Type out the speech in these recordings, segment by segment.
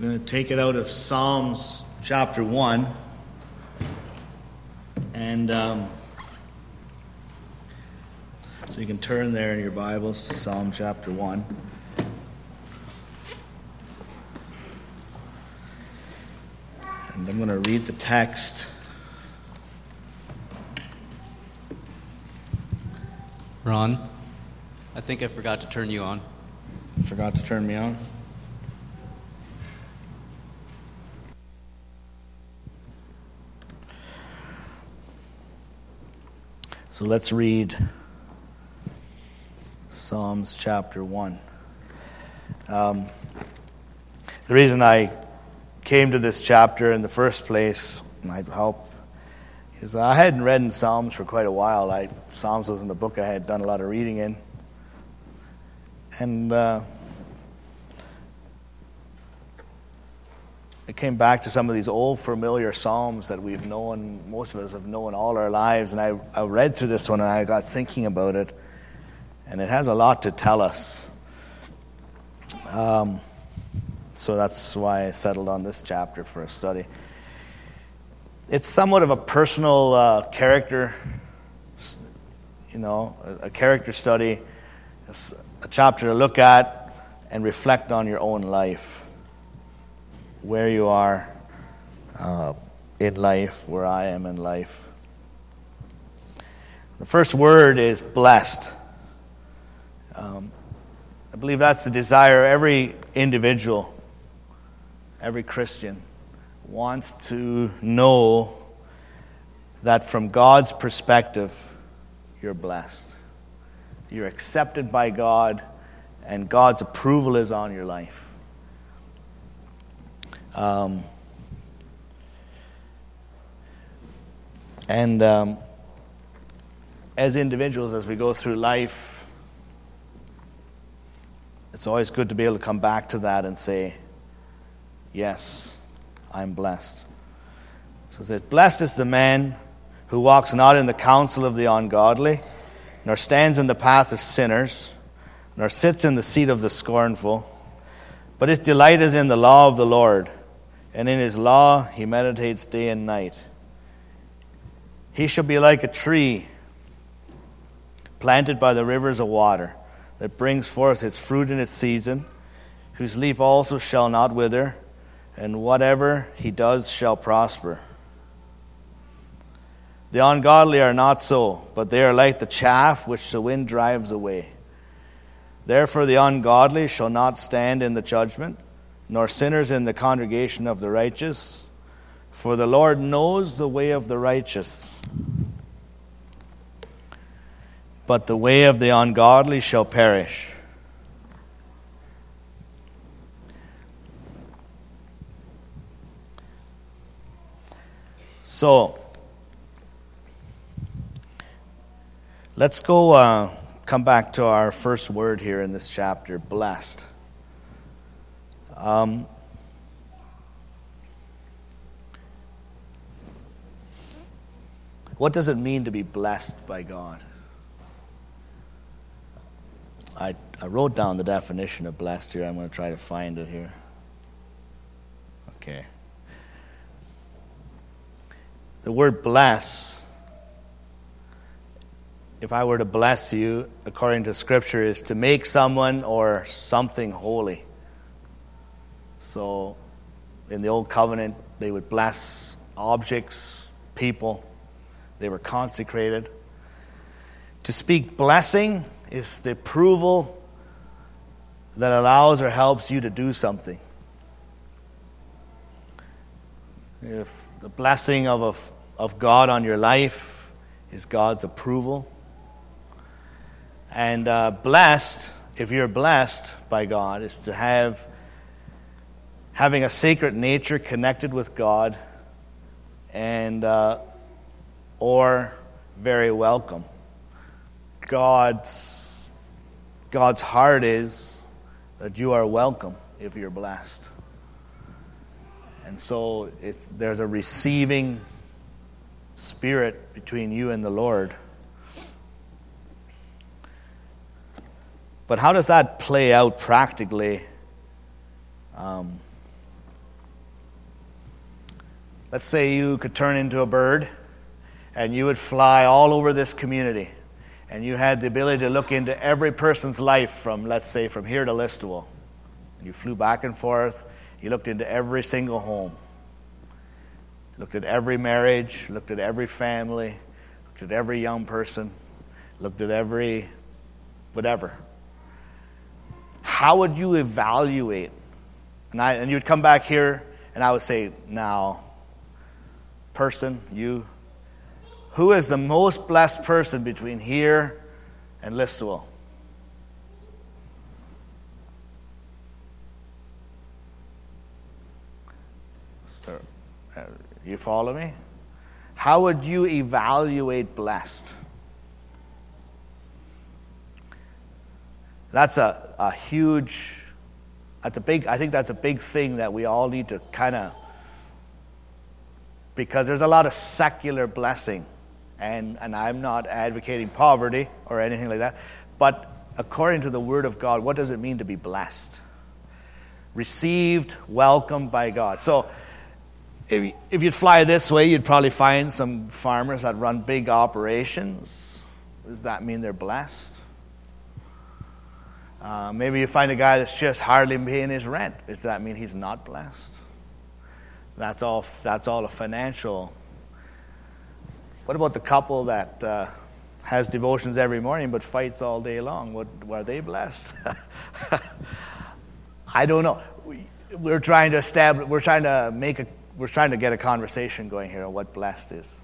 We're going to take it out of Psalms chapter 1. And so you can turn there in your Bibles to Psalm chapter 1. And I'm going to read the text. Ron, I think I forgot to turn you on. You forgot to turn me on? So let's read Psalms chapter 1. The reason I came to this chapter in the first place might help, is I hadn't read in Psalms for quite a while. Psalms wasn't a book I had done a lot of reading in. And I came back to some of these old familiar Psalms that we've known, most of us have known all our lives, and I read through this one and I got thinking about it, and it has a lot to tell us. So that's why I settled on this chapter for a study. It's somewhat of a personal character, a character study. It's a chapter to look at and reflect on your own life. Where you are in life, where I am in life. The first word is blessed. I believe that's the desire of every individual, every Christian wants to know that from God's perspective, you're blessed. You're accepted by God, and God's approval is on your life. As individuals, as we go through life, it's always good to be able to come back to that and say, yes, I'm blessed. So it says, blessed is the man who walks not in the counsel of the ungodly, nor stands in the path of sinners, nor sits in the seat of the scornful, but his delight is in the law of the Lord, and in his law he meditates day and night. He shall be like a tree planted by the rivers of water, that brings forth its fruit in its season, whose leaf also shall not wither, and whatever he does shall prosper. The ungodly are not so, but they are like the chaff which the wind drives away. Therefore the ungodly shall not stand in the judgment, nor sinners in the congregation of the righteous. For the Lord knows the way of the righteous, but the way of the ungodly shall perish. So, let's come back to our first word here in this chapter, blessed. What does it mean to be blessed by God? I wrote down the definition of blessed here. I'm going to try to find it here. Okay. The word bless, if I were to bless you, according to Scripture, is to make someone or something holy. So, in the Old Covenant, they would bless objects, people. They were consecrated. To speak blessing is the approval that allows or helps you to do something. If the blessing of God on your life is God's approval. And blessed, if you're blessed by God, is to having a sacred nature connected with God, and or very welcome. God's heart is that you are welcome if you're blessed. And so there's a receiving spirit between you and the Lord. But how does that play out practically let's say you could turn into a bird and you would fly all over this community, and you had the ability to look into every person's life from, let's say, from here to Listowel. You flew back and forth. You looked into every single home. Looked at every marriage, looked at every family, looked at every young person, looked at every whatever. How would you evaluate? And you would come back here, and I would say, now, person, you, who is the most blessed person between here and Listowel? So, you follow me? How would you evaluate blessed? That's a huge, I think that's a big thing that we all need to kind of, because there's a lot of secular blessing. And I'm not advocating poverty or anything like that. But according to the Word of God, what does it mean to be blessed? Received, welcomed by God. So if you'd fly this way, you'd probably find some farmers that run big operations. Does that mean they're blessed? Maybe you find a guy that's just hardly paying his rent. Does that mean he's not blessed? That's all a financial. What about the couple that has devotions every morning but fights all day long? Were they blessed? I don't know. We're trying to get a conversation going here on what blessed is.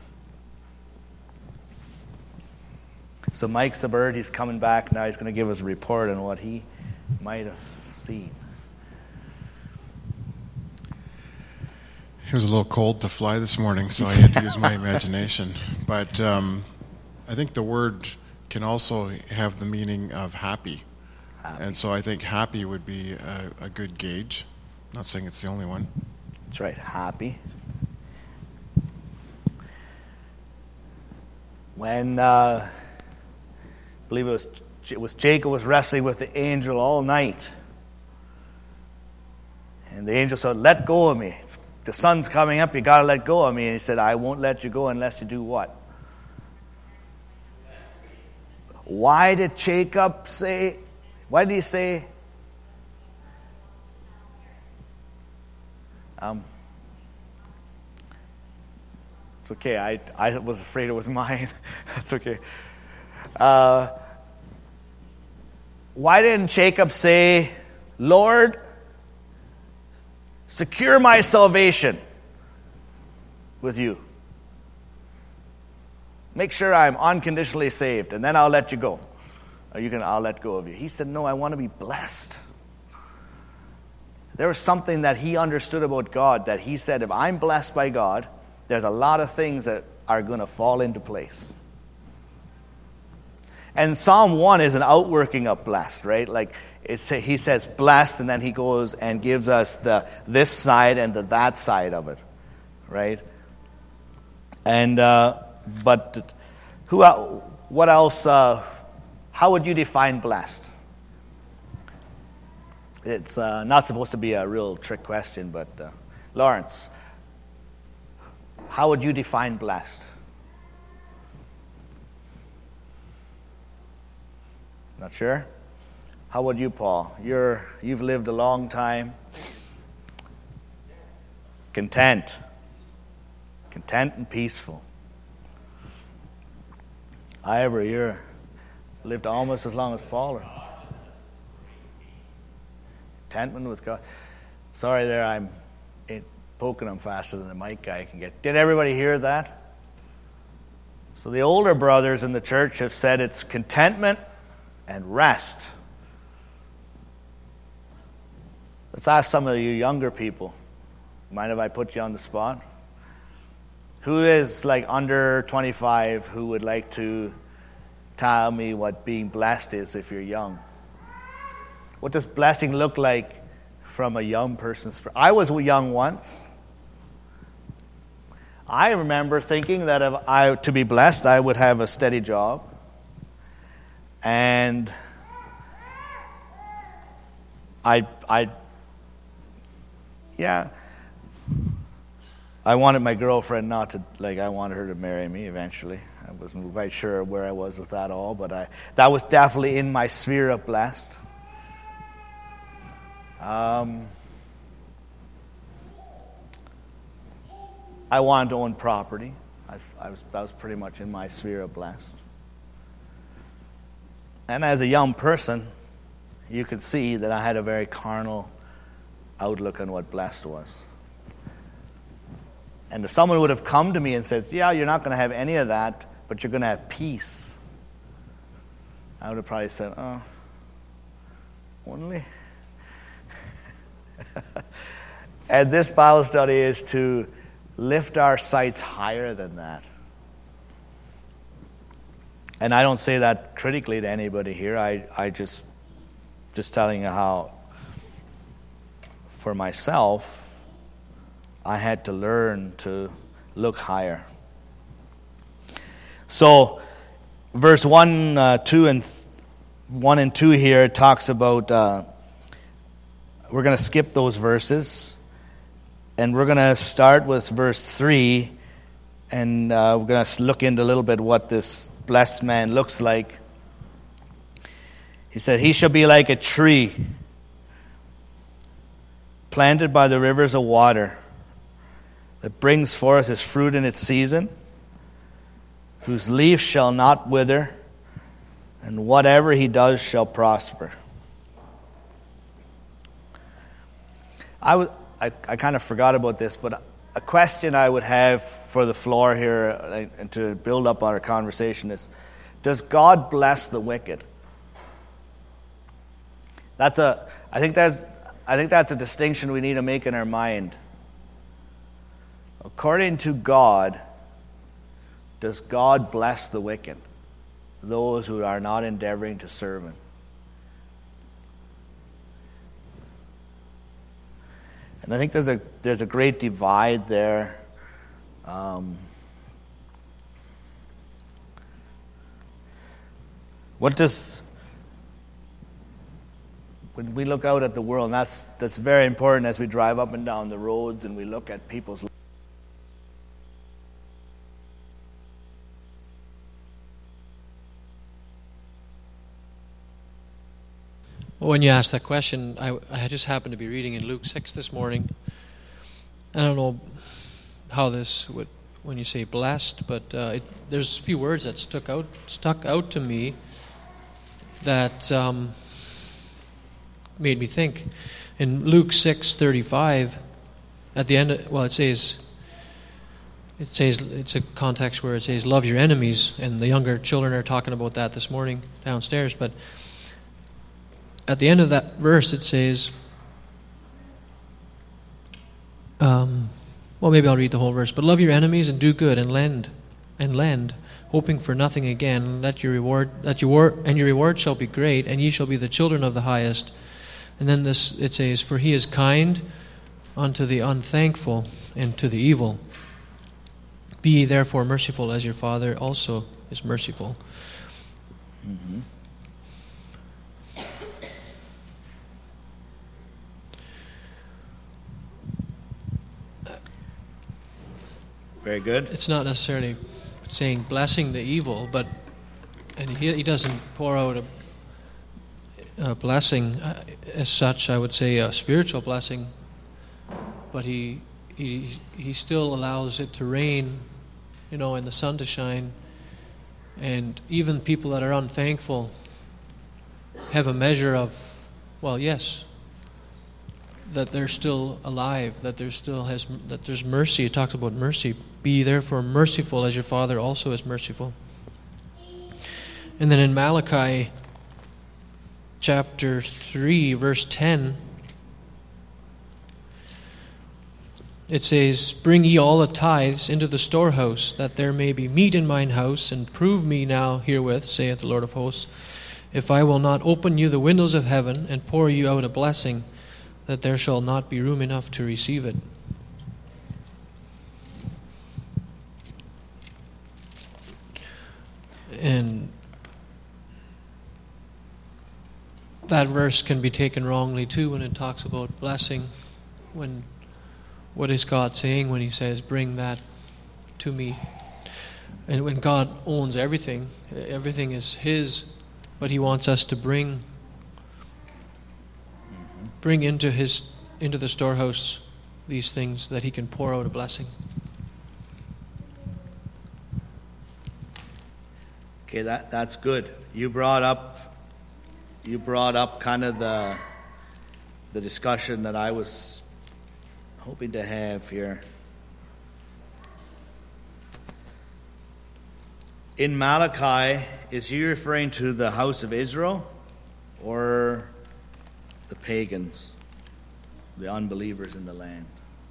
So Mike's the bird. He's coming back now. He's going to give us a report on what he might have seen. It was a little cold to fly this morning, so I had to use my imagination. But I think the word can also have the meaning of happy. And so I think happy would be a good gauge. I'm not saying it's the only one. That's right, happy. When, I believe it was Jacob was wrestling with the angel all night. And the angel said, let go of me. The sun's coming up, you got to let go of me. And he said, I won't let you go unless you do what? Why did Jacob say, why did he say, it's okay, I was afraid it was mine. That's okay. Why didn't Jacob say, Lord, secure my salvation with you. Make sure I'm unconditionally saved, and then I'll let you go. Or I'll let go of you. He said, no, I want to be blessed. There was something that he understood about God that he said, if I'm blessed by God, there's a lot of things that are going to fall into place. And Psalm 1 is an outworking of blessed, right? Like he says blessed, and then he goes and gives us this side and that side of it, right? And but what else? How would you define blessed? It's not supposed to be a real trick question, but Lawrence, how would you define blessed? Not sure? How would you, Paul? You've lived a long time. Content and peaceful. Ivor, you lived almost as long as Paul. Or? Contentment with God. Sorry there, I'm poking him faster than the mic guy can get. Did everybody hear that? So the older brothers in the church have said it's contentment and rest. Let's ask some of you younger people. Mind if I put you on the spot? Who is like under 25 who would like to tell me what being blessed is if you're young? What does blessing look like from a young person's perspective? I was young once. I remember thinking that if to be blessed, I would have a steady job. And I wanted my girlfriend not to, I wanted her to marry me eventually. I wasn't quite sure where I was with that all, but that was definitely in my sphere of blessed. I wanted to own property. That was pretty much in my sphere of blessed. And as a young person, you could see that I had a very carnal outlook on what blessed was. And if someone would have come to me and said, yeah, you're not going to have any of that, but you're going to have peace, I would have probably said, oh, only? And this Bible study is to lift our sights higher than that. And I don't say that critically to anybody here. I just telling you how, for myself, I had to learn to look higher. So, verse 1 and 2 here talks about, we're going to skip those verses, and we're going to start with verse 3, and we're going to look into a little bit what this blessed man looks like. He said, he shall be like a tree planted by the rivers of water, that brings forth his fruit in its season, whose leaf shall not wither, and whatever he does shall prosper. I kind of forgot about this, but a question I would have for the floor here and to build up our conversation is, does God bless the wicked? I think that's a distinction we need to make in our mind. According to God, does God bless the wicked, those who are not endeavoring to serve Him? And I think there's a great divide there. When we look out at the world, and that's very important as we drive up and down the roads and we look at people's lives. When you asked that question, I just happened to be reading in Luke 6 this morning. I don't know how this would, when you say blessed, but there's a few words that stuck out to me that made me think. In Luke 6:35, at the end, it says it's a context where it says, "Love your enemies," and the younger children are talking about that this morning downstairs, but at the end of that verse, it says, maybe I'll read the whole verse. But love your enemies and do good and lend, hoping for nothing again. Your reward shall be great, and ye shall be the children of the highest. And then it says, for he is kind unto the unthankful and to the evil. Be ye therefore merciful, as your Father also is merciful. Mm-hmm. Very good. It's not necessarily saying blessing the evil, and he doesn't pour out a blessing as such. I would say a spiritual blessing, but he still allows it to rain, and the sun to shine, and even people that are unthankful have a measure of, yes, that they're still alive, that there's mercy. It talks about mercy. Be ye therefore merciful, as your Father also is merciful. And then in Malachi chapter 3, verse 10, it says, bring ye all the tithes into the storehouse, that there may be meat in mine house, and prove me now herewith, saith the Lord of hosts, if I will not open you the windows of heaven, and pour you out a blessing, that there shall not be room enough to receive it. And that verse can be taken wrongly too when it talks about blessing. When what is God saying when he says, bring that to me? And when God owns everything, everything is his, but he wants us to bring into the storehouse these things that he can pour out a blessing. Okay, that's good. You brought up kind of the discussion that I was hoping to have here. In Malachi, is he referring to the house of Israel or the pagans, the unbelievers in the land?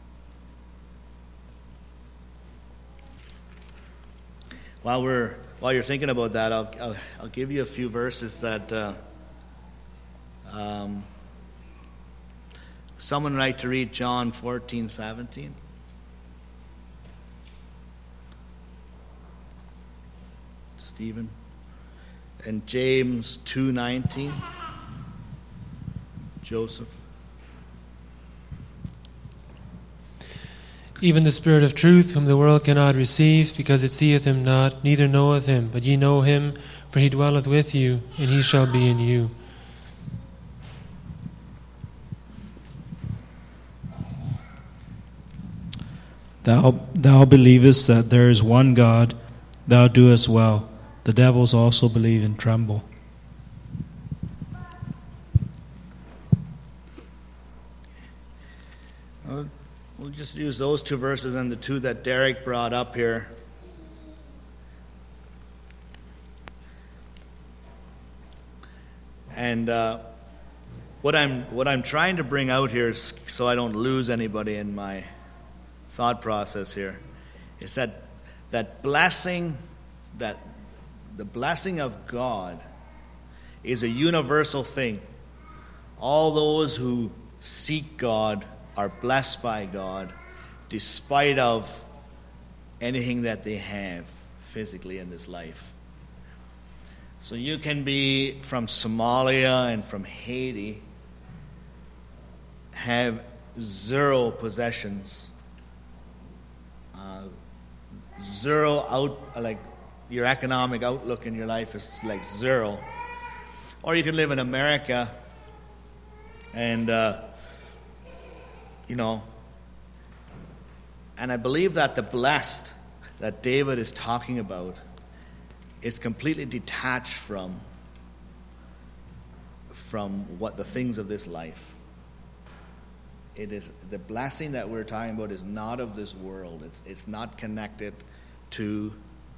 While you're thinking about that, I'll give you a few verses that someone would like to read. John 14:17. Stephen. And James 2:19. Joseph. Even the Spirit of truth, whom the world cannot receive, because it seeth him not, neither knoweth him. But ye know him, for he dwelleth with you, and he shall be in you. Thou believest that there is one God, thou doest well. The devils also believe and tremble. We'll just use those two verses and the two that Derek brought up here. And what I'm trying to bring out here, is, so I don't lose anybody in my thought process here, is that blessing, that the blessing of God is a universal thing. All those who seek God are blessed by God, despite of anything that they have physically in this life. So you can be from Somalia and from Haiti, have zero possessions, your economic outlook in your life is like zero. Or you can live in America and and I believe that the blessed that David is talking about is completely detached from what the things of this life. It is the blessing that we're talking about is not of this world. It's not connected to.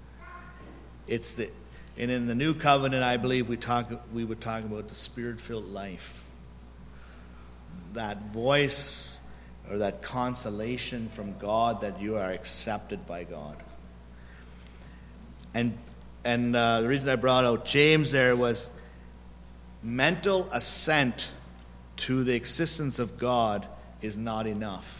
And in the new covenant, I believe we would talk about the Spirit-filled life. That voice or that consolation from God that you are accepted by God. And the reason I brought out James there was mental assent to the existence of God is not enough.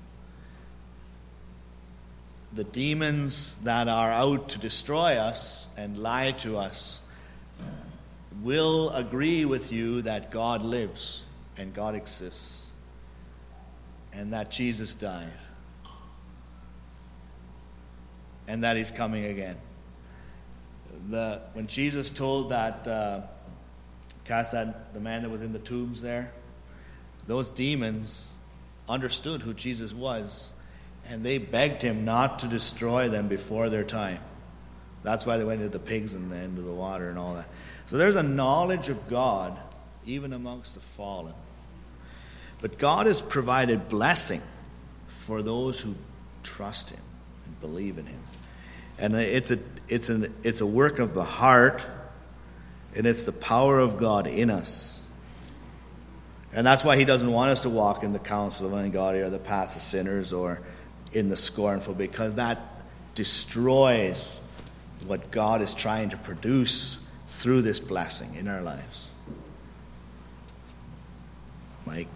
The demons that are out to destroy us and lie to us will agree with you that God lives and God exists and that Jesus died and that he's coming again. When Jesus told the man that was in the tombs there, those demons understood who Jesus was, and they begged him not to destroy them before their time. That's why they went into the pigs and into the water and all that. So there's a knowledge of God even amongst the fallen. But God has provided blessing for those who trust him and believe in him. And it's a work of the heart, and it's the power of God in us. And that's why he doesn't want us to walk in the counsel of ungodly or the paths of sinners or in the scornful, because that destroys what God is trying to produce through this blessing in our lives. Mike?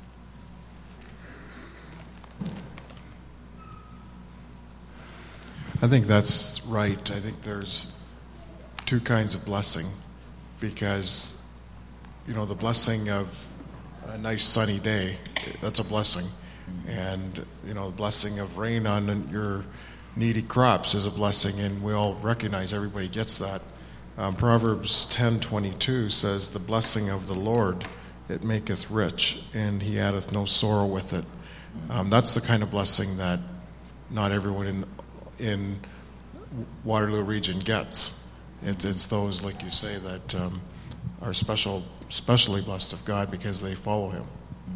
I think that's right. I think there's two kinds of blessing, because, the blessing of a nice sunny day, that's a blessing. And, the blessing of rain on your needy crops is a blessing, and we all recognize everybody gets that. Proverbs 10:22 says, "The blessing of the Lord, it maketh rich, and he addeth no sorrow with it." That's the kind of blessing that not everyone in Waterloo region gets. It's those, like you say, that are specially blessed of God because they follow him.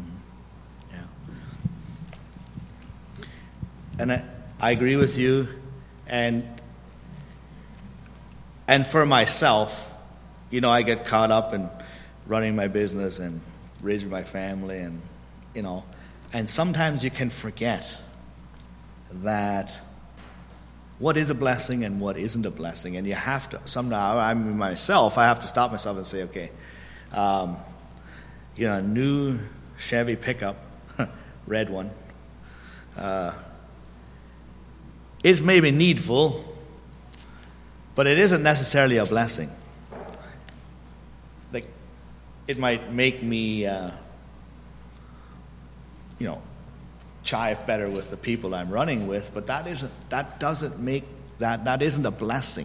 Yeah. And I agree with you, and for myself, I get caught up in running my business and raising my family, and and sometimes you can forget that what is a blessing and what isn't a blessing, and you have to I have to stop myself and say, okay, a new Chevy pickup, red one, is maybe needful, but it isn't necessarily a blessing. Like, it might make me, chive better with the people I'm running with, but that isn't a blessing.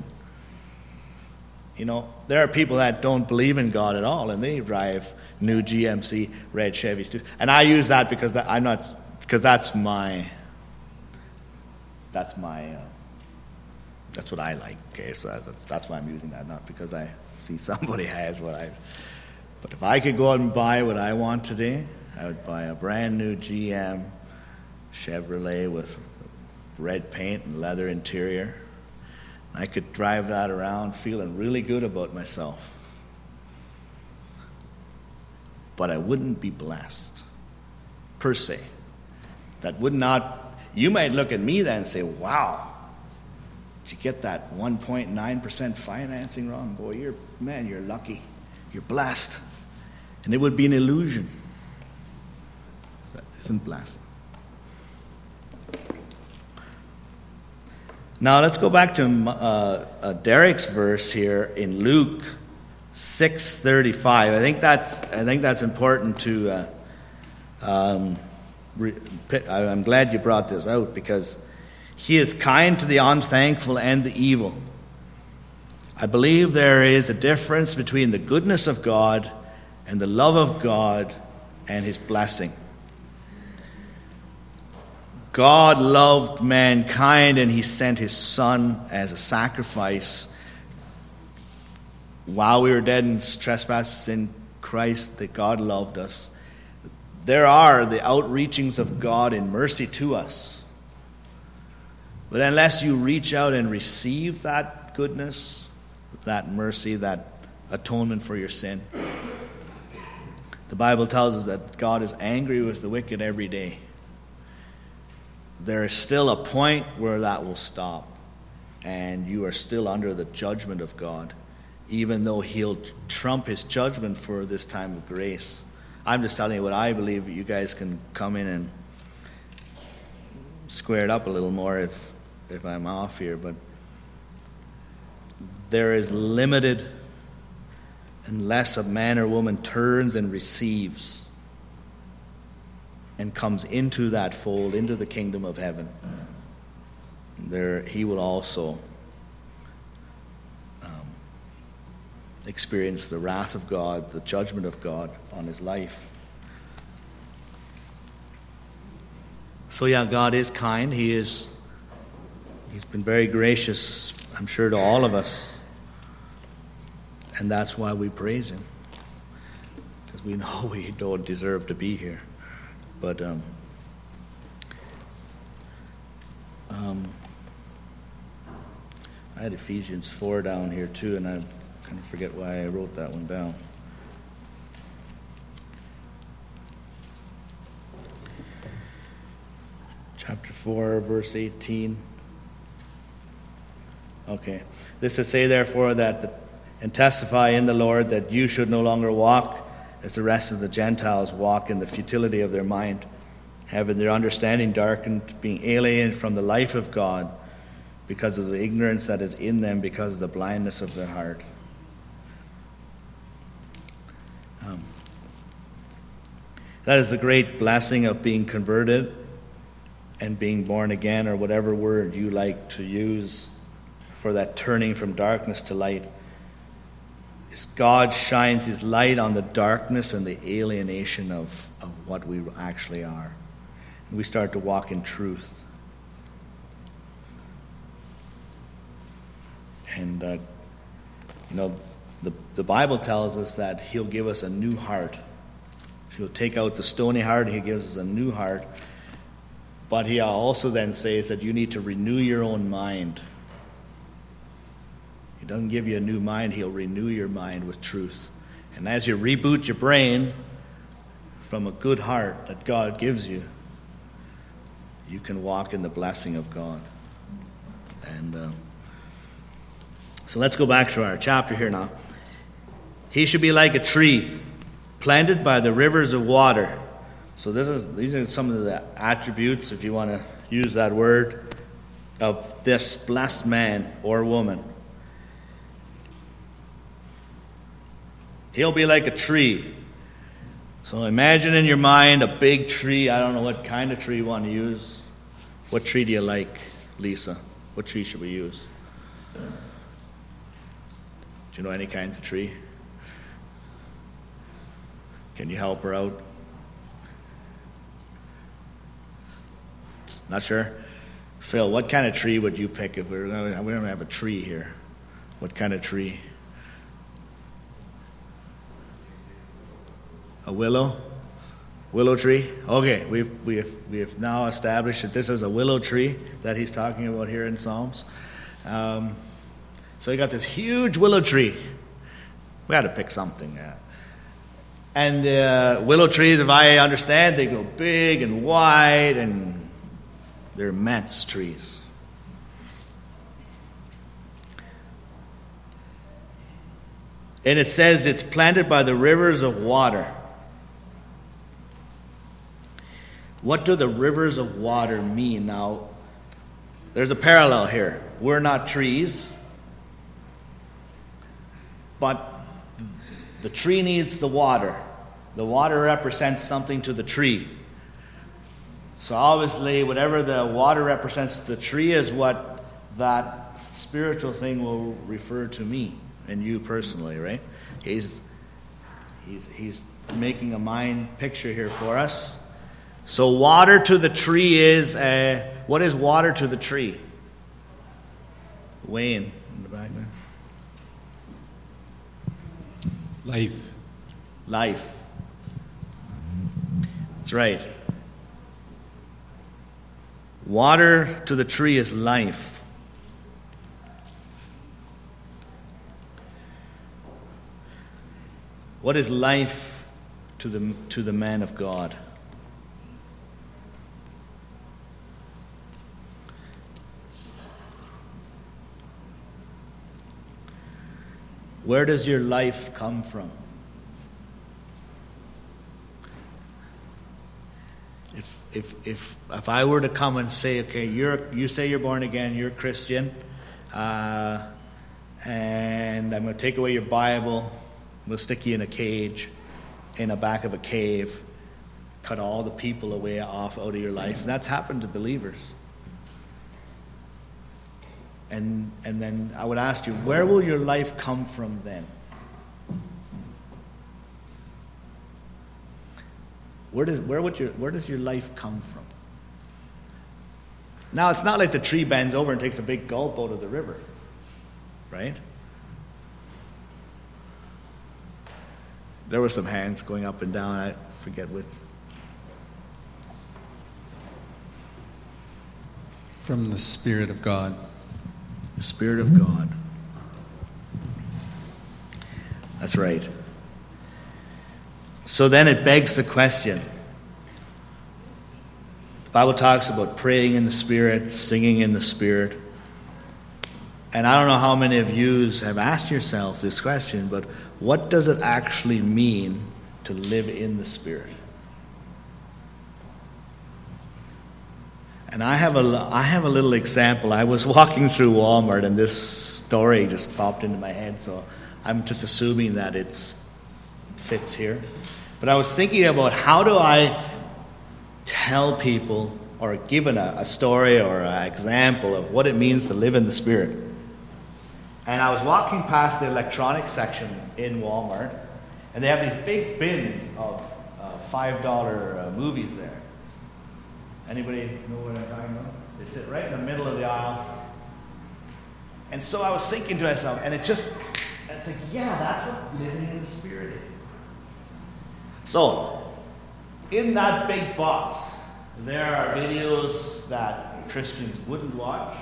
There are people that don't believe in God at all, and they drive new GMC red Chevys too. And I use that because that's what I like. Okay, so that's why I'm using that, not because I see somebody has what I. But if I could go out and buy what I want today, I would buy a brand new GM Chevrolet with red paint and leather interior. I could drive that around feeling really good about myself. But I wouldn't be blessed, per se. That would not. You might look at me then and say, wow, did you get that 1.9% financing wrong? Boy, you're lucky. You're blessed. And it would be an illusion. That isn't blessing. Now let's go back to Derek's verse here in Luke 6:35. I think that's important to. I'm glad you brought this out, because he is kind to the unthankful and the evil. I believe there is a difference between the goodness of God and the love of God and his blessing. God loved mankind, and he sent his Son as a sacrifice. While we were dead in trespasses in Christ, that God loved us. There are the outreachings of God in mercy to us. But unless you reach out and receive that goodness, that mercy, that atonement for your sin, the Bible tells us that God is angry with the wicked every day. There is still a point where that will stop, and you are still under the judgment of God, even though he'll trump his judgment for this time of grace. I'm just telling you what I believe. You guys can come in and square it up a little more if I'm off here, but there is limited unless a man or woman turns and receives and comes into that fold, into the kingdom of heaven. There, he will also experience the wrath of God, the judgment of God on his life. So yeah, God is kind. He's been very gracious, I'm sure, to all of us. And that's why we praise him. Because we know we don't deserve to be here. But I had Ephesians 4 down here too, and I kind of forget why I wrote that one down. Chapter 4, verse 18. Okay. This is, say therefore and testify in the Lord that you should no longer walk as the rest of the Gentiles walk in the futility of their mind, having their understanding darkened, being alienated from the life of God because of the ignorance that is in them, because of the blindness of their heart. That is the great blessing of being converted and being born again, or whatever word you like to use for that turning from darkness to light. Is God shines His light on the darkness and the alienation of what we actually are. And we start to walk in truth. And, the Bible tells us that He'll give us a new heart. He'll take out the stony heart, He gives us a new heart. But He also then says that you need to renew your own mind. He doesn't give you a new mind, He'll renew your mind with truth. And as you reboot your brain from a good heart that God gives you, you can walk in the blessing of God. And so let's go back to our chapter here now. He should be like a tree planted by the rivers of water. So these are some of the attributes, if you want to use that word, of this blessed man or woman. He'll be like a tree. So imagine in your mind a big tree. I don't know what kind of tree you want to use. What tree do you like, Lisa? What tree should we use? Do you know any kinds of tree? Can you help her out? Not sure? Phil, what kind of tree would you pick if we don't have a tree here? What kind of tree? A willow? Willow tree? Okay, we have now established that this is a willow tree that he's talking about here in Psalms. So you got this huge willow tree. We had to pick something. And the willow trees, if I understand, they go big and wide, and they're immense trees. And it says it's planted by the rivers of water. What do the rivers of water mean? Now, there's a parallel here. We're not trees, but the tree needs the water. The water represents something to the tree. So obviously, whatever the water represents to the tree is what that spiritual thing will refer to me and you personally, right? He's making a mind picture here for us. So water to the tree is, what is water to the tree? Wayne, in the back there. Life. That's right. Water to the tree is life. What is life to the man of God? Where does your life come from? If I were to come and say, okay, you say you're born again, you're a Christian, and I'm going to take away your Bible, we'll stick you in a cage, in the back of a cave, cut all the people away out of your life. And that's happened to believers. And then I would ask you, where will your life come from then? Where does your life come from? Now, it's not like the tree bends over and takes a big gulp out of the river, right? There were some hands going up and down. I forget which. From the Spirit of God. The Spirit of God. That's right. So then it begs the question. The Bible talks about praying in the Spirit, singing in the Spirit. And I don't know how many of you have asked yourself this question, but what does it actually mean to live in the Spirit? And I have a little example. I was walking through Walmart and this story just popped into my head, so I'm just assuming that it fits here. But I was thinking about how do I tell people or give a story or an example of what it means to live in the Spirit. And I was walking past the electronics section in Walmart, and they have these big bins of $5 movies there. Anybody know what I'm talking about? They sit right in the middle of the aisle. And so I was thinking to myself, and it's like, yeah, that's what living in the Spirit is. So, in that big box, there are videos that Christians wouldn't watch.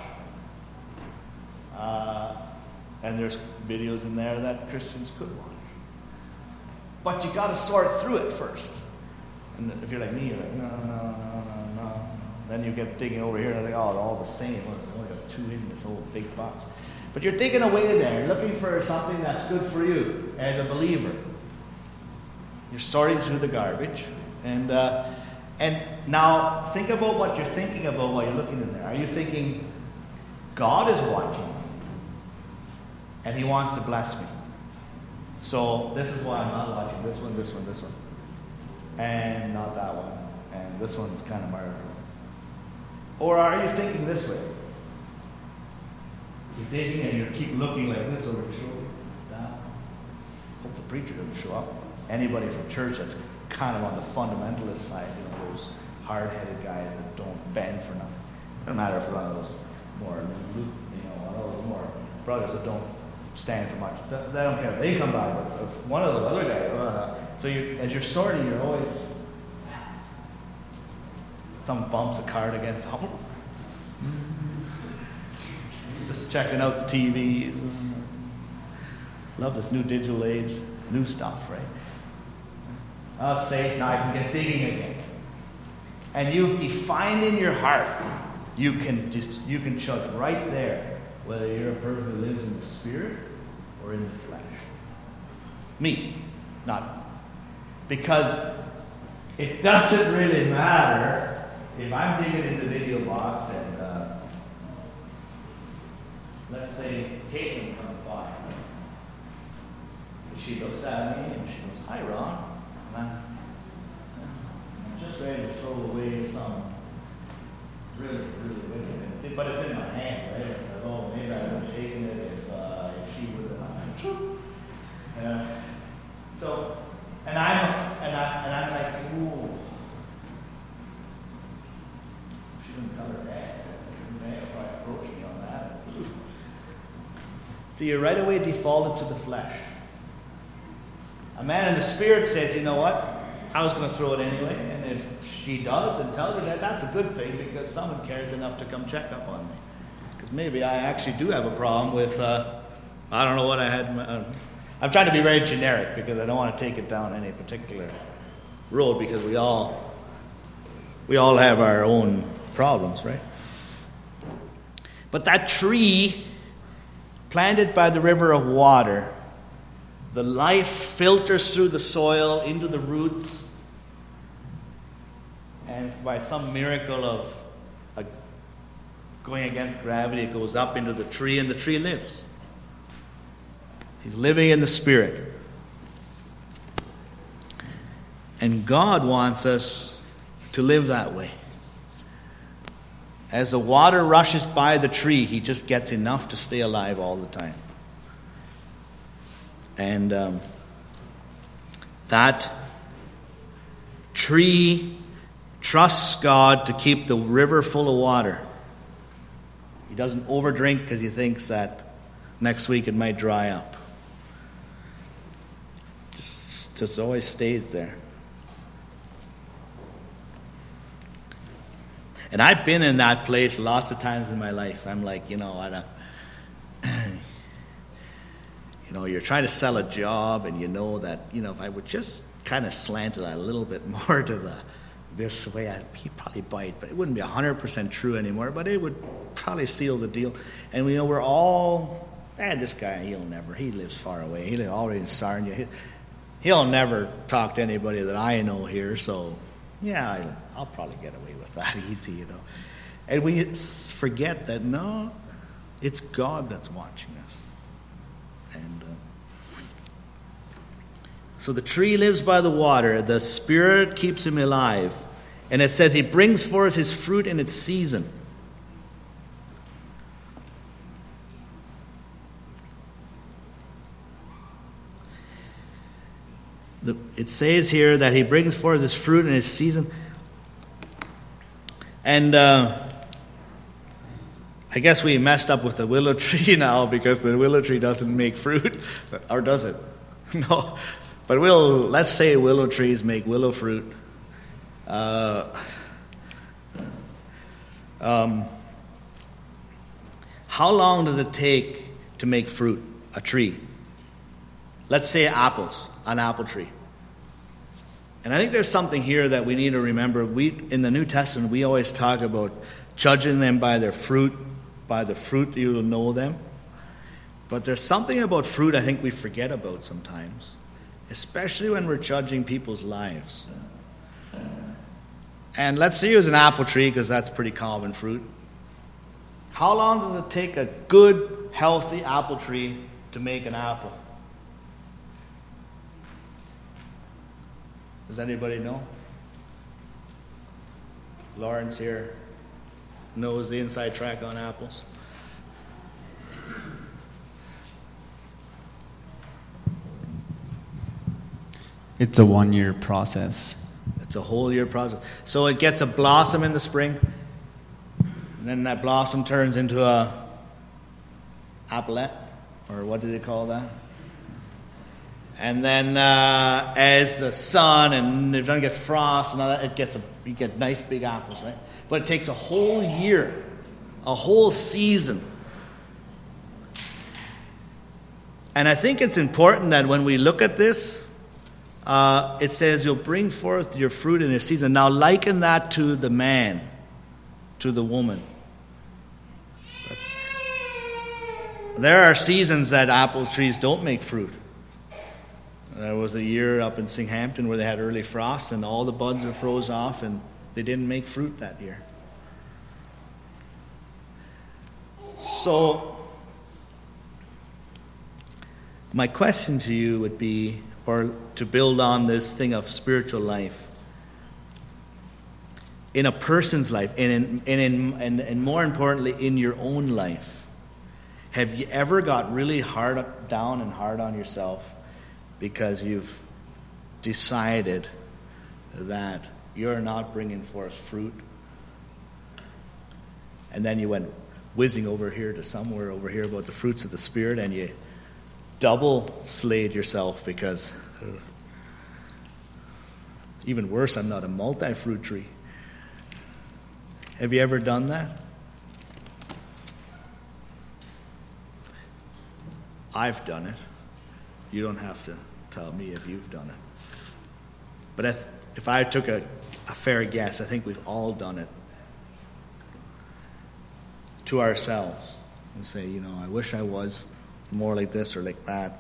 And there's videos in there that Christians could watch. But you got to sort through it first. And if you're like me, you're like, no. Then you get digging over here and like, oh, they're all the same. There's only got 2 in this whole big box. But you're digging away there. You're looking for something that's good for you as a believer. You're sorting through the garbage. And now think about what you're thinking about while you're looking in there. Are you thinking, God is watching me, and He wants to bless me? So this is why I'm not watching this one, and not that one, and this one's kind of martyred. Or are you thinking this way? You're digging and you keep looking like this over your shoulder. Down. Hope the preacher doesn't show up. Anybody from church that's kind of on the fundamentalist side, those hard-headed guys that don't bend for nothing. It doesn't matter if you're one of those more, one of those more brothers that don't stand for much. They don't care. They come by, but if one of the other guys. So as you're sorting, you're always. Someone bumps a card against something. Just checking out the TVs. Love this new digital age, new stuff, right? Oh, it's safe now. I can get digging again. And you've defined in your heart. You can judge right there whether you're a person who lives in the Spirit or in the flesh. Me, not because it doesn't really matter. If I'm digging in the video box and let's say Caitlin comes by, she looks at me and she goes, "Hi, Ron." And I'm just ready to throw away some really, really wicked thing, but it's in my hand, right? It's like, oh, maybe I would have taken it if she would have. So, and I'm like, ooh. She didn't tell her dad. Dad probably approached me on that. So you right away defaulted to the flesh. A man in the Spirit says, you know what? I was going to throw it anyway. And if she does and tells her that, that's a good thing because someone cares enough to come check up on me. Because maybe I actually do have a problem with, I don't know what I had. I'm trying to be very generic because I don't want to take it down any particular road because we all have our own problems, right? But that tree planted by the river of water, the life filters through the soil into the roots, and by some miracle of going against gravity, it goes up into the tree, and the tree lives. He's living in the Spirit. And God wants us to live that way. As the water rushes by the tree, He just gets enough to stay alive all the time. And that tree trusts God to keep the river full of water. He doesn't overdrink because he thinks that next week it might dry up. Just always stays there. And I've been in that place lots of times in my life. I'm like, you're trying to sell a job, and you know that, if I would just kind of slant it a little bit more to this way, he'd probably bite, but it wouldn't be 100% true anymore, but it would probably seal the deal. And we're all, this guy, he lives far away. He lives already in Sarnia. He'll never talk to anybody that I know here, so yeah, I'll probably get away with that easy, And we forget that, no, it's God that's watching us. And So the tree lives by the water. The Spirit keeps him alive. And it says he brings forth his fruit in its season. It says here that he brings forth his fruit in his season. And I guess we messed up with the willow tree now, because the willow tree doesn't make fruit. Or does it? No. But let's say willow trees make willow fruit. How long does it take to make fruit, a tree? Let's say apples, an apple tree. And I think there's something here that we need to remember. In the New Testament, we always talk about judging them by their fruit. By the fruit you will know them. But there's something about fruit I think we forget about sometimes, especially when we're judging people's lives. And let's use an apple tree, because that's pretty common fruit. How long does it take a good, healthy apple tree to make an apple? Does anybody know? Lawrence here knows the inside track on apples. It's a 1-year process. It's a whole year process. So it gets a blossom in the spring, and then that blossom turns into a applet, or what do they call that? And then as the sun and if you don't get frost and all that, you get nice big apples, right? But it takes a whole year, a whole season. And I think it's important that when we look at this, it says you'll bring forth your fruit in your season. Now liken that to the man, to the woman. There are seasons that apple trees don't make fruit. There was a year up in Singhampton where they had early frost and all the buds were froze off and they didn't make fruit that year. So, my question to you would be, or to build on this thing of spiritual life, in a person's life, and more importantly, in your own life, have you ever got really hard down and hard on yourself because you've decided that you're not bringing forth fruit? And then you went whizzing over here to somewhere over here about the fruits of the Spirit, and you double slayed yourself because, even worse, I'm not a multi-fruit tree. Have you ever done that? I've done it. You don't have to tell me if you've done it. But if I took a fair guess, I think we've all done it to ourselves. And say, I wish I was more like this or like that.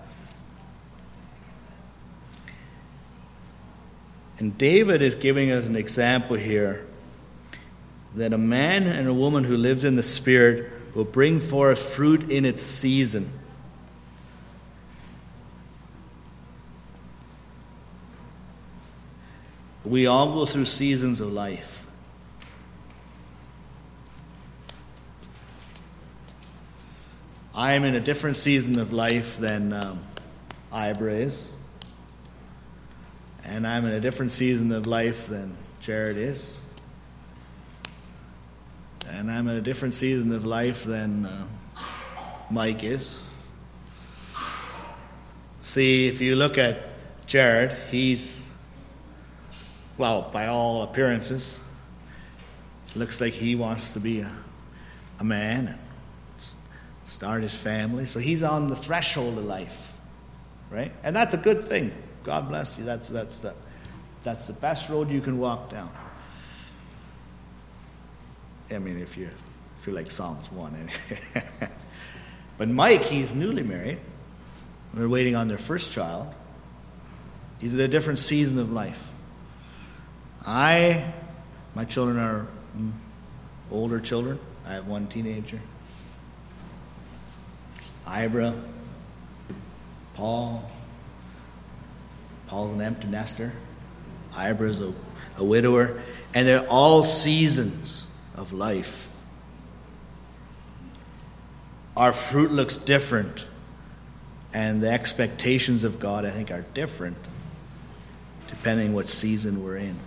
And David is giving us an example here that a man and a woman who lives in the Spirit will bring forth fruit in its season. We all go through seasons of life. I am in a different season of life than Ibra is. And I'm in a different season of life than Jared is. And I'm in a different season of life than Mike is. See, if you look at Jared, he's, well, by all appearances, looks like he wants to be a man and start his family. So he's on the threshold of life, right? And that's a good thing. God bless you. That's the best road you can walk down. I mean, if you like Psalms 1. But Mike, he's newly married. They're waiting on their first child. He's at a different season of life. My children are older children. I have one teenager. Ibra, Paul, Paul's an empty nester. Ibra's a widower. And they're all seasons of life. Our fruit looks different. And the expectations of God, I think, are different depending what season we're in.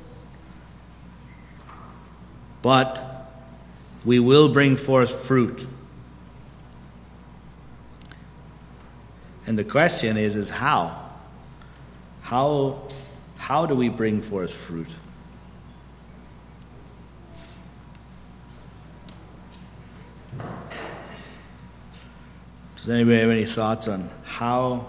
But we will bring forth fruit. And the question is how? How do we bring forth fruit? Does anybody have any thoughts on how?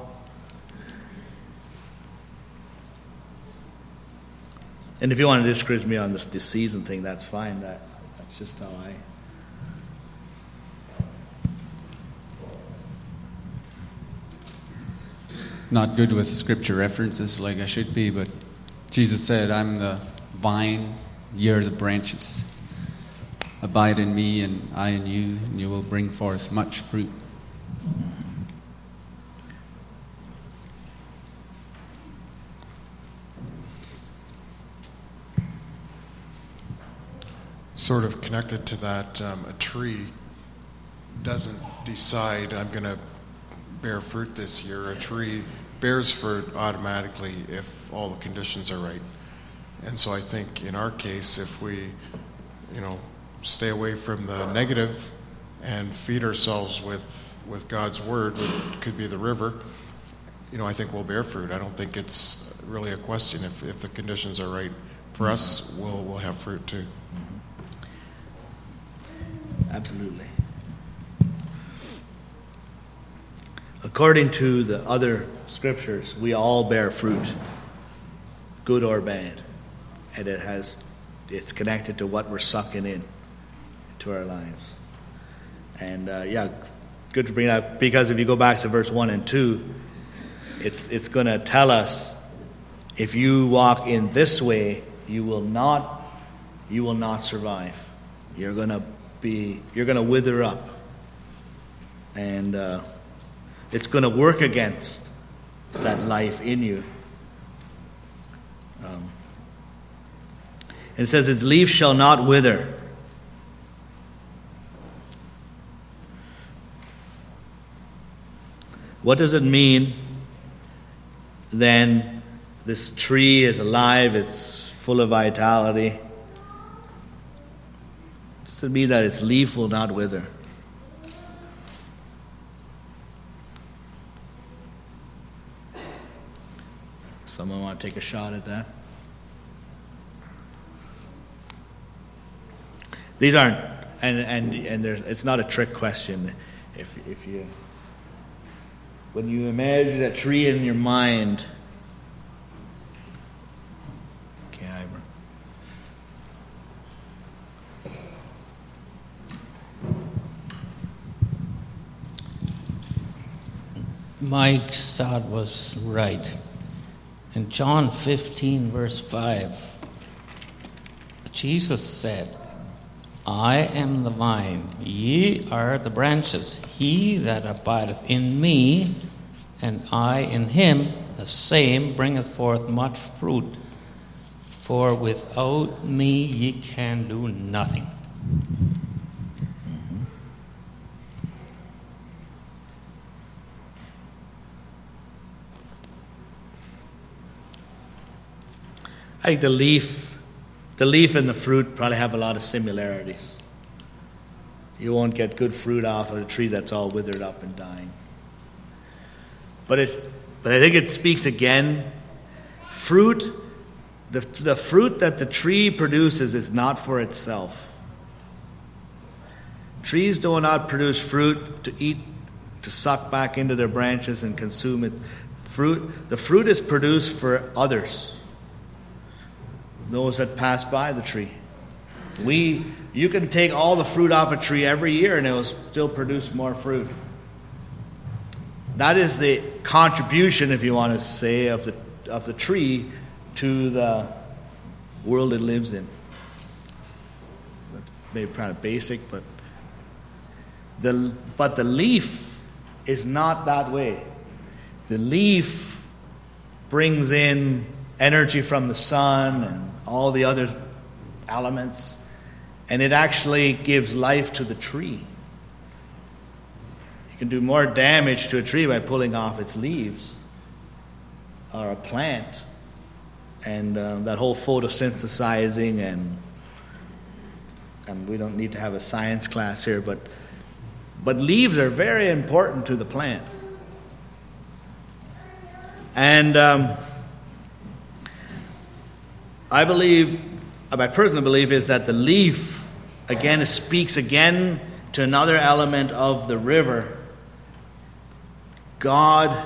And if you want to discourage me on this season thing, that's fine. That's just how I... Not good with scripture references like I should be, but Jesus said, I'm the vine, you're the branches. Abide in me and I in you, and you will bring forth much fruit. Sort of connected to that, a tree doesn't decide, I'm going to bear fruit this year. A tree bears fruit automatically if all the conditions are right. And so I think in our case, if we, stay away from the negative and feed ourselves with God's word, which could be the river, I think we'll bear fruit. I don't think it's really a question. If the conditions are right for us, we'll have fruit too. Absolutely. According to the other scriptures, we all bear fruit, good or bad, and it's connected to what we're sucking into our lives. And good to bring that up, because if you go back to verse 1 and 2, it's going to tell us if you walk in this way, you will not survive. You're going to wither up, and it's going to work against that life in you. And it says, its leaf shall not wither. What does it mean then? This tree is alive, it's full of vitality. Does it mean that its leaf will not wither? Someone want to take a shot at that? These aren't, and there's, it's not a trick question. If you, when you imagine a tree in your mind, okay, Ivor. Mike's thought was right. In John 15, verse 5, Jesus said, I am the vine, ye are the branches. He that abideth in me, and I in him, the same bringeth forth much fruit. For without me ye can do nothing. I think the leaf and the fruit probably have a lot of similarities. You won't get good fruit off of a tree that's all withered up and dying. But I think it speaks again. Fruit, the fruit that the tree produces is not for itself. Trees do not produce fruit to eat, to suck back into their branches and consume it. The fruit is produced for others. Those that pass by the tree. You can take all the fruit off a tree every year and it will still produce more fruit. That is the contribution, if you want to say, of the tree to the world it lives in. That's maybe kind of basic, but the leaf is not that way. The leaf brings in energy from the sun and all the other elements, and it actually gives life to the tree. You can do more damage to a tree by pulling off its leaves, or a plant, and that whole photosynthesizing, and we don't need to have a science class here, but leaves are very important to the plant. And my personal belief is that the leaf, again, it speaks again to another element of the river. God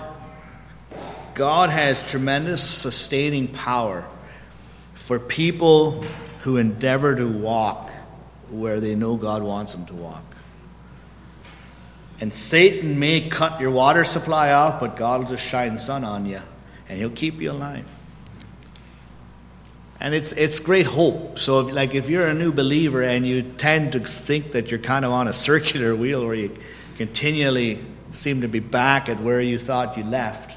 has tremendous sustaining power for people who endeavor to walk where they know God wants them to walk. And Satan may cut your water supply off, but God will just shine the sun on you, and He'll keep you alive. And it's great hope. So if you're a new believer and you tend to think that you're kind of on a circular wheel where you continually seem to be back at where you thought you left,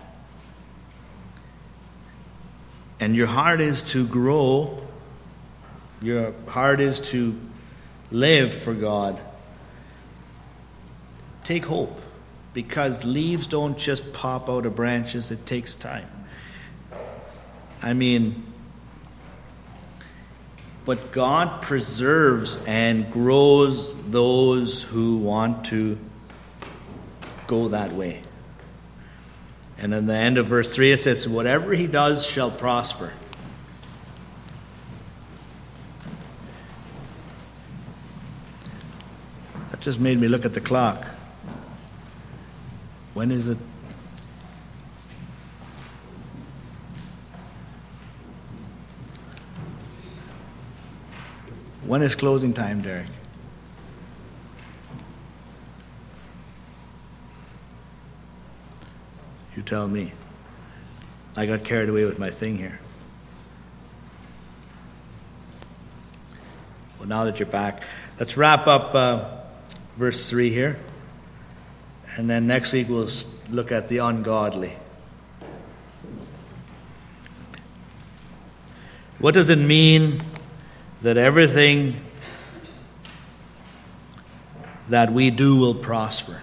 and your heart is to grow, your heart is to live for God, take hope, because leaves don't just pop out of branches. It takes time. But God preserves and grows those who want to go that way. And in the end of verse 3 it says, whatever he does shall prosper. That just made me look at the clock. When is it? When is closing time, Derek? You tell me. I got carried away with my thing here. Well, now that you're back, let's wrap up verse 3 here. And then next week we'll look at the ungodly. What does it mean that everything that we do will prosper?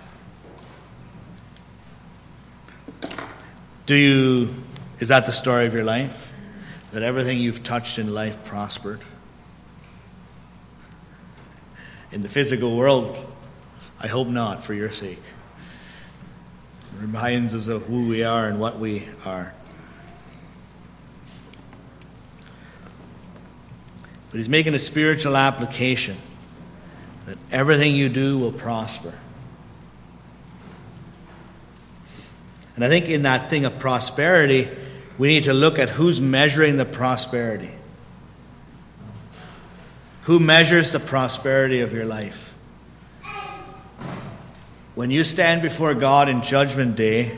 Is that the story of your life? That everything you've touched in life prospered? In the physical world, I hope not, for your sake. It reminds us of who we are and what we are. But he's making a spiritual application that everything you do will prosper. And I think in that thing of prosperity, we need to look at who's measuring the prosperity. Who measures the prosperity of your life? When you stand before God in Judgment Day,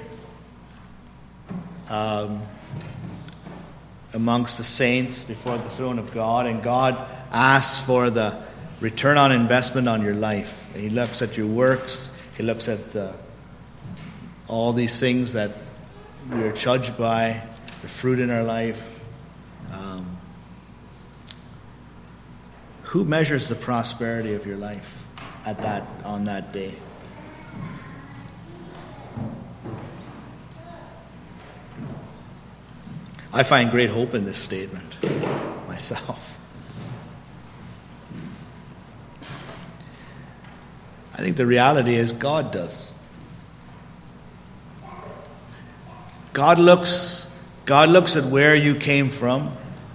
amongst the saints before the throne of God, and God asks for the return on investment on your life. And He looks at your works. He looks at all these things that we are judged by, the fruit in our life. Who measures the prosperity of your life on that day? I find great hope in this statement myself. I think the reality is God does. God looks at where you came from.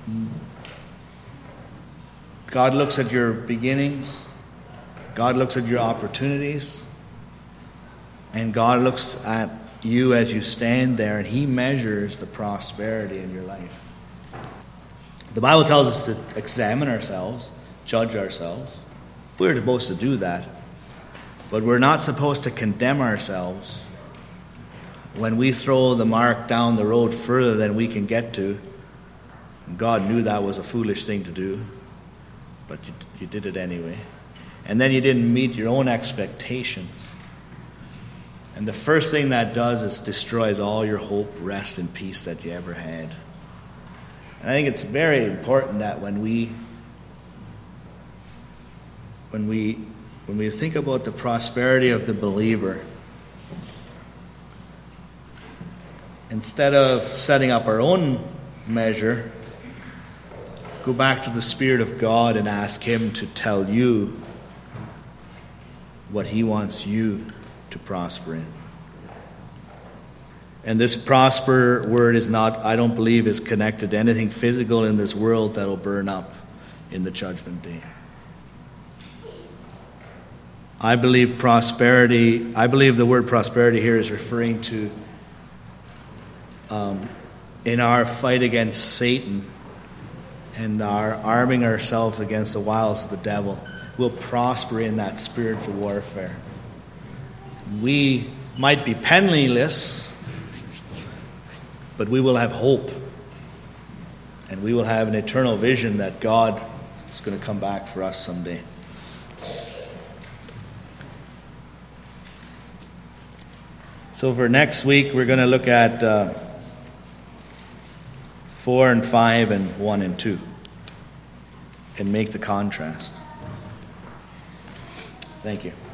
God looks at your beginnings. God looks at your opportunities. And God looks at you as you stand there, and He measures the prosperity in your life. The Bible tells us to examine ourselves, judge ourselves. We're supposed to do that. But we're not supposed to condemn ourselves when we throw the mark down the road further than we can get to. God knew that was a foolish thing to do, but you did it anyway. And then you didn't meet your own expectations. And the first thing that does is destroys all your hope, rest, and peace that you ever had. And I think it's very important that when we think about the prosperity of the believer, instead of setting up our own measure, go back to the Spirit of God and ask Him to tell you what He wants you to prosper in. And this prosper word is not, I don't believe, is connected to anything physical in this world that will burn up in the judgment day. I believe the word prosperity here is referring to in our fight against Satan and our arming ourselves against the wiles of the devil, we'll prosper in that spiritual warfare. We might be penniless, but we will have hope. And we will have an eternal vision that God is going to come back for us someday. So for next week, we're going to look at 4 and 5 and 1 and 2 and make the contrast. Thank you.